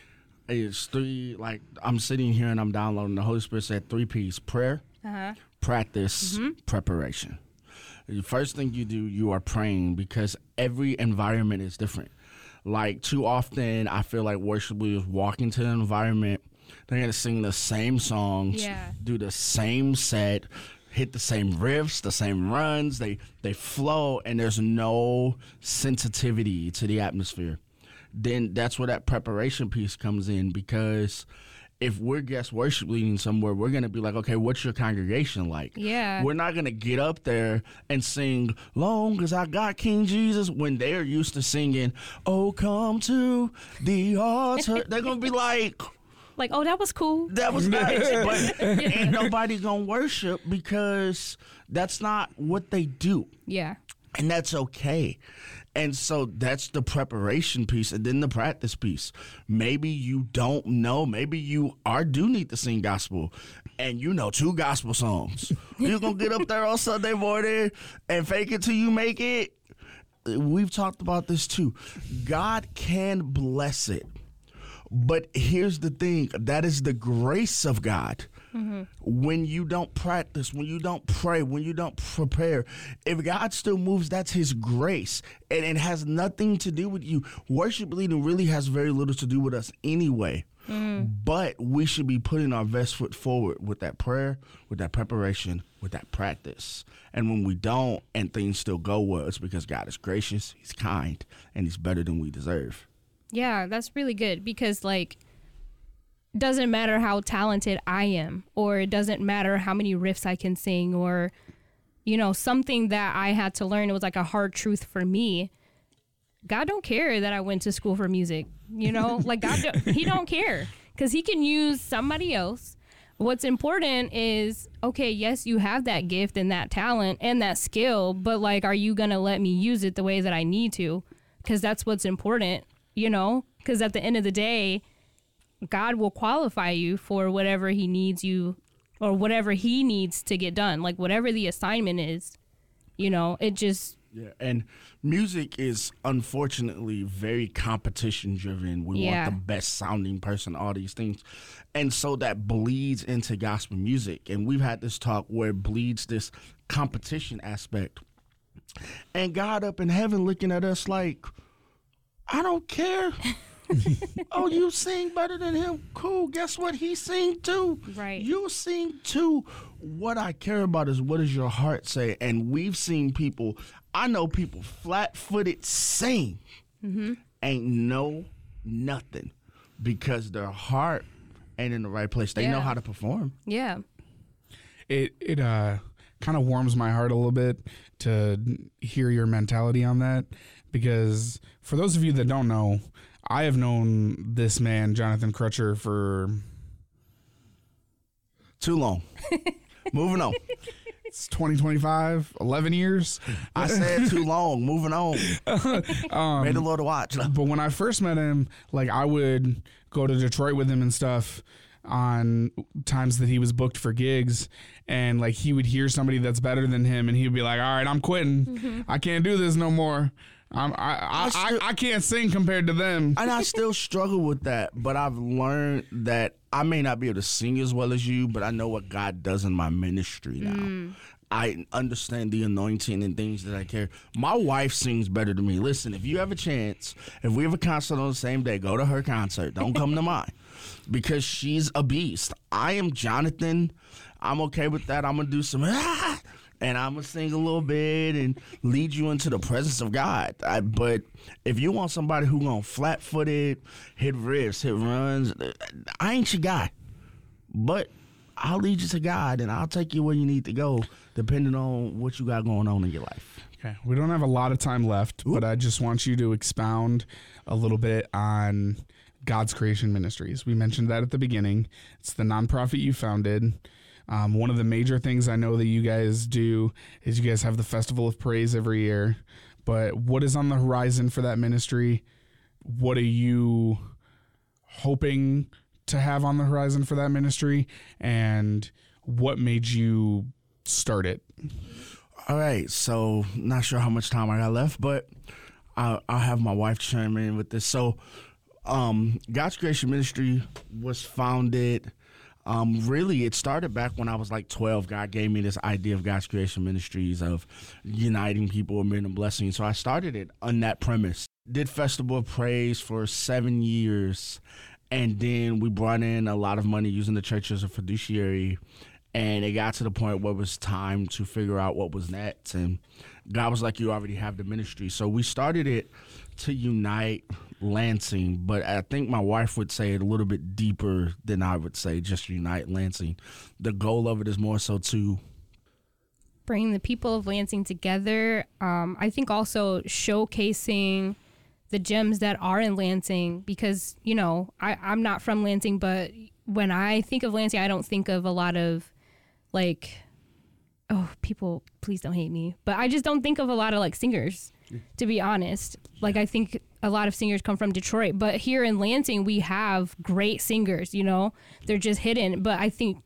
It's three, like I'm sitting here and I'm downloading. The Holy Spirit said 3 P's: prayer, practice, preparation. The first thing you do, you are praying, because every environment is different. Like, too often, I feel like worship leaders walk into an environment, they're going to sing the same songs, do the same set, hit the same riffs, the same runs, they flow, and there's no sensitivity to the atmosphere. Then that's where that preparation piece comes in, because if we're guest worship leading somewhere, we're going to be like, okay, what's your congregation like? Yeah. We're not going to get up there and sing, long as I got King Jesus, when they're used to singing, oh, come to the altar. They're going to be like, oh, that was cool. That was nice. But ain't nobody going to worship, because that's not what they do. Yeah. And that's okay. And so that's the preparation piece, and then the practice piece. Maybe you don't know. Maybe you do need to sing gospel, and you know 2 gospel songs. You're going to get up there on Sunday morning and fake it till you make it. We've talked about this too. God can bless it. But here's the thing. That is the grace of God. When you don't practice, when you don't pray, when you don't prepare, if God still moves, that's his grace. And it has nothing to do with you. Worship leading really has very little to do with us anyway. But we should be putting our best foot forward with that prayer, with that preparation, with that practice. And when we don't, and things still go well, it's because God is gracious, he's kind, and he's better than we deserve. Yeah, that's really good, because doesn't matter how talented I am, or it doesn't matter how many riffs I can sing, or, something that I had to learn. It was like a hard truth for me. God don't care that I went to school for music, God, he don't care, because he can use somebody else. What's important is, okay, yes, you have that gift and that talent and that skill, but are you going to let me use it the way that I need to? Because that's what's important, because at the end of the day, God will qualify you for whatever he needs you, or whatever he needs to get done. Whatever the assignment is, it just... Yeah, and music is unfortunately very competition driven. We want the best sounding person, all these things. And so that bleeds into gospel music. And we've had this talk where it bleeds this competition aspect. And God up in heaven looking at us like, I don't care. Oh, you sing better than him? Cool. Guess what? He sing too. Right. You sing too. What I care about is, what does your heart say? And we've seen people, I know people flat-footed sing, ain't know nothing, because their heart ain't in the right place. They know how to perform. Yeah. It kind of warms my heart a little bit to hear your mentality on that, because for those of you that don't know, I have known this man, Jonathan Crutcher, for too long. Moving on. It's 2025, 11 years. I said too long. Moving on. May the Lord watch. But when I first met him, I would go to Detroit with him and stuff on times that he was booked for gigs, and he would hear somebody that's better than him, and he'd be like, all right, I'm quitting. I can't do this no more. I can't sing compared to them. And I still struggle with that, but I've learned that I may not be able to sing as well as you, but I know what God does in my ministry now. I understand the anointing and things that I carry. My wife sings better than me. Listen, if you have a chance, if we have a concert on the same day, go to her concert. Don't come to mine, because she's a beast. I am Jonathan. I'm okay with that. I'm going to do some... and I'm going to sing a little bit and lead you into the presence of God. But if you want somebody who going flat-footed, hit riffs, hit runs, I ain't your guy. But I'll lead you to God, and I'll take you where you need to go, depending on what you got going on in your life. Okay. We don't have a lot of time left, but I just want you to expound a little bit on God's Creation Ministries. We mentioned that at the beginning. It's the nonprofit you founded. One of the major things I know that you guys do is you guys have the Festival of Praise every year. But what is on the horizon for that ministry? What are you hoping to have on the horizon for that ministry? And what made you start it? All right. So not sure how much time I got left, but I'll have my wife chime in with this. So God's Creation Ministry was founded. Really, it started back when I was like 12. God gave me this idea of God's Creation Ministries of uniting people with men and blessing. So I started it on that premise. Did Festival of Praise for 7 years. And then we brought in a lot of money using the church as a fiduciary. And it got to the point where it was time to figure out what was next. And God was like, you already have the ministry. So we started it to unite Lansing. But I think my wife would say it a little bit deeper than I would say just unite Lansing. The goal of it is more so to bring the people of Lansing together. I think also showcasing the gems that are in Lansing because, you know, I'm not from Lansing, but when I think of Lansing, I don't think of a lot of like, oh, people, please don't hate me. But I just don't think of a lot of like singers, to be honest. Like I think a lot of singers come from Detroit, but here in Lansing, we have great singers, you know, they're just hidden. But I think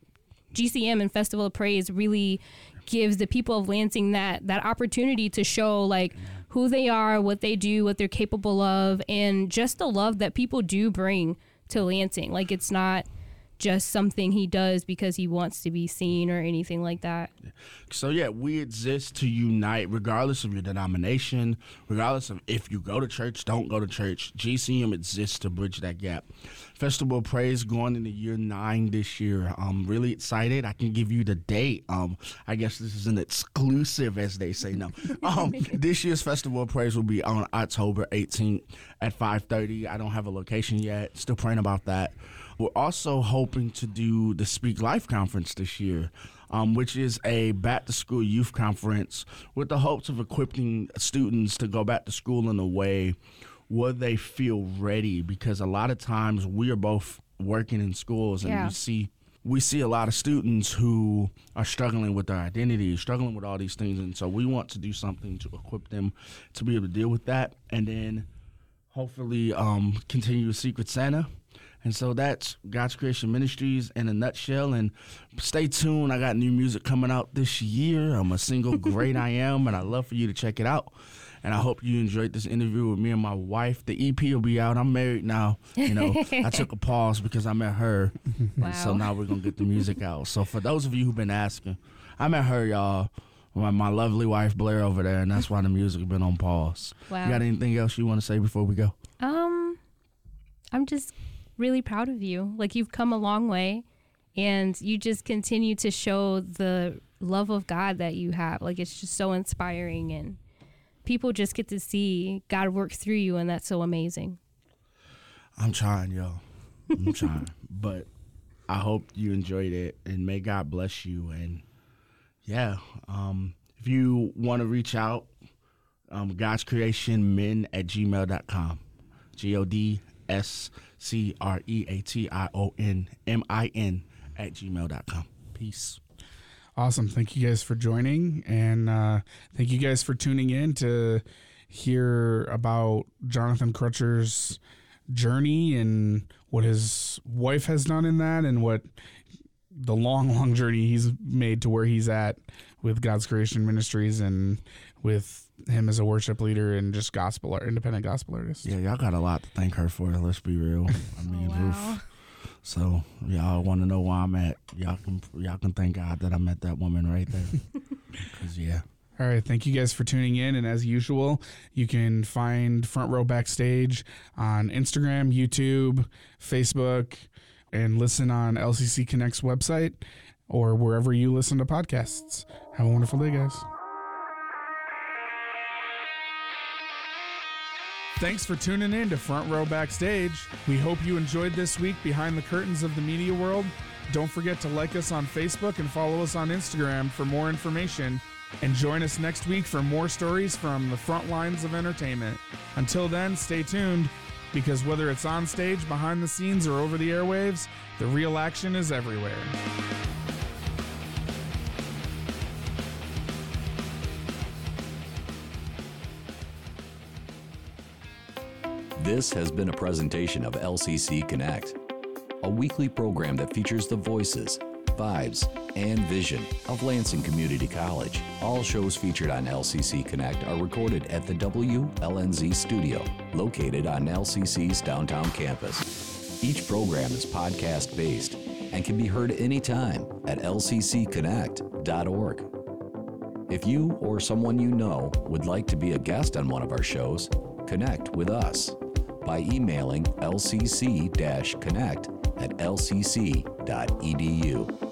GCM and Festival of Praise really gives the people of Lansing that opportunity to show like who they are, what they do, what they're capable of, and just the love that people do bring to Lansing. Like it's not just something he does because he wants to be seen or anything like that. So yeah, we exist to unite regardless of your denomination, regardless of if you go to church, don't go to church. GCM exists to bridge that gap. Festival of Praise going into year 9 this year. I'm really excited. I can give you the date. I guess this is an exclusive, as they say now. This year's Festival of Praise will be on October 18th at 5:30. I don't have a location yet. Still praying about that. We're also hoping to do the Speak Life Conference this year, which is a back-to-school youth conference with the hopes of equipping students to go back to school in a way where they feel ready. Because a lot of times we are both working in schools and we see a lot of students who are struggling with their identity, struggling with all these things. And so we want to do something to equip them to be able to deal with that. And then hopefully continue with Secret Santa. And so that's God's Creation Ministries in a nutshell. And stay tuned. I got new music coming out this year. I'm a single, Great I Am, and I'd love for you to check it out. And I hope you enjoyed this interview with me and my wife. The EP will be out. I'm married now. You know, I took a pause because I met her. Wow. And so now we're going to get the music out. So for those of you who've been asking, I met her, y'all. My lovely wife, Blair, over there, and that's why the music has been on pause. Wow. You got anything else you want to say before we go? I'm just really proud of you. Like, you've come a long way, and you just continue to show the love of God that you have. Like, it's just so inspiring, and people just get to see God work through you, and that's so amazing. I'm trying, y'all. I'm trying. But I hope you enjoyed it, and may God bless you. And yeah, if you want to reach out, God's Creation Men at gmail.com. GODSCREATIONMIN at gmail.com. Peace. Awesome. Thank you guys for joining, and thank you guys for tuning in to hear about Jonathan Crutcher's journey and what his wife has done in that, and what the long journey he's made to where he's at with God's Creation Ministries and with him as a worship leader and just independent gospel artist. Yeah, y'all got a lot to thank her for, let's be real. I mean, Ruth. So y'all want to know where I'm at, y'all can thank God that I met that woman right there. 'Cause, yeah. All right, thank you guys for tuning in, and as usual, you can find Front Row Backstage on Instagram, YouTube, Facebook, and listen on LCC Connect's website or wherever you listen to podcasts. Have a wonderful day, guys. Thanks for tuning in to Front Row Backstage. We hope you enjoyed this week behind the curtains of the media world. Don't forget to like us on Facebook and follow us on Instagram for more information. And join us next week for more stories from the front lines of entertainment. Until then, stay tuned, because whether it's on stage, behind the scenes, or over the airwaves, the real action is everywhere. This has been a presentation of LCC Connect, a weekly program that features the voices, vibes, and vision of Lansing Community College. All shows featured on LCC Connect are recorded at the WLNZ studio, located on LCC's downtown campus. Each program is podcast-based and can be heard anytime at lccconnect.org. If you or someone you know would like to be a guest on one of our shows, connect with us by emailing lcc-connect@lcc.edu.